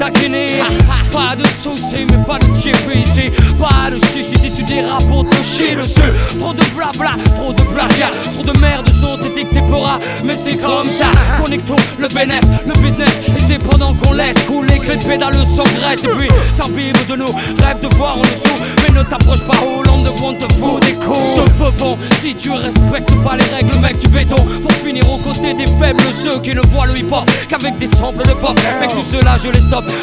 taquiner. Pas de saucé mais pas de chippé ici. Pas de chichi si tu dérapes pour te chier dessus. Trop de blabla, trop de plagiat. Trop de merde sont édictés pora. Mais c'est comme ça, connecto, le bénéf, le business. Et c'est pendant qu'on laisse couler que les pédales s'engraissent. Et puis s'imbibe de nous, rêve de voir en dessous. Mais ne t'approche pas Hollande de on te fout des coups de peupon. Si tu respectes pas les règles mec du béton. Pour finir aux côtés des faibles, ceux qui ne voient le hip hop qu'avec des samples de pop. Mec tout cela je les stoppe.